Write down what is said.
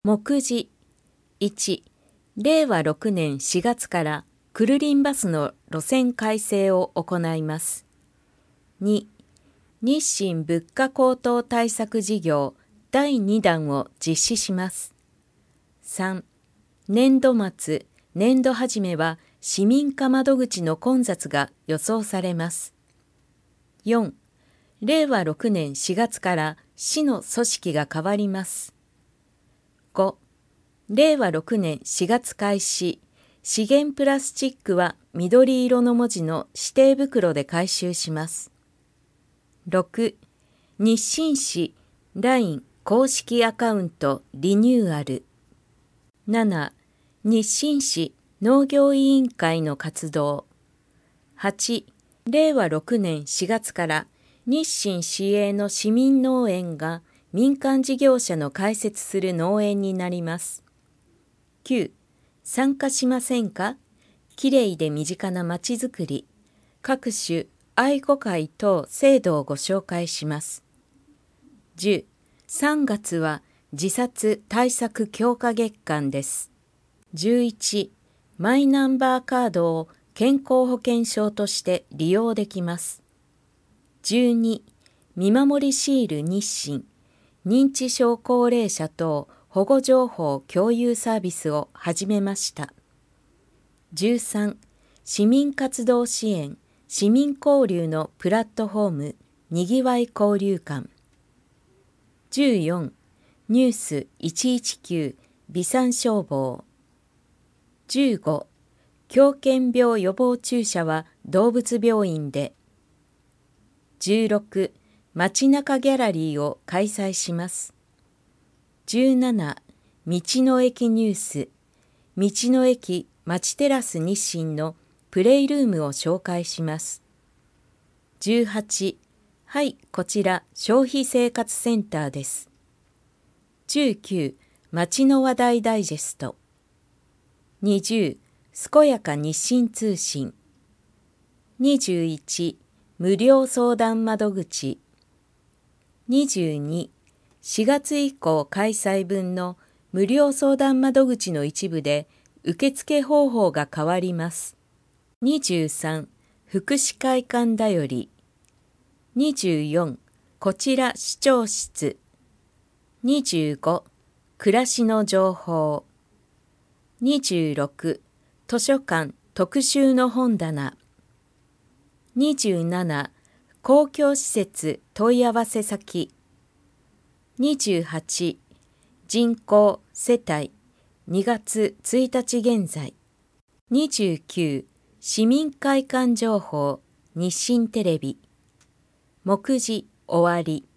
目次1、令和6年4月からクルリンバスの路線改正を行います。2、日清物価高騰対策事業第2弾を実施します。3、年度末、年度始めは市民課窓口の混雑が予想されます。4、令和6年4月から市の組織が変わります。5、令和6年4月開始、資源プラスチックは緑色の文字の指定袋で回収します。6、日清市 LINE 公式アカウントリニューアル。7、日清市農業委員会の活動。8、令和6年4月から日清市営の市民農園が民間事業者の開設する農園になります。9、参加しませんか？きれいで身近なまちづくり。各種愛護会等制度をご紹介します。10、3月は自殺対策強化月間です。11、マイナンバーカードを健康保険証として利用できます。12、見守りシール日清、認知症高齢者等保護情報共有サービスを始めました。13、市民活動支援、市民交流のプラットフォーム、にぎわい交流館。14、ニュース119、微産消防。15、狂犬病予防注射は動物病院で。16、街中ギャラリーを開催します。17、道の駅ニュース、道の駅まちテラス日清のプレイルームを紹介します。18、はい、こちら消費生活センターです。19、街の話題ダイジェスト。20、健やか日清通信。21、無料相談窓口。22、4月以降開催分の無料相談窓口の一部で受付方法が変わります。23、福祉会館だより。24、こちら市長室。25、暮らしの情報。26、図書館特集の本棚。27、公共施設問い合わせ先。28、人口世帯2月1日現在。29、市民会館情報日清テレビ。目次終わり。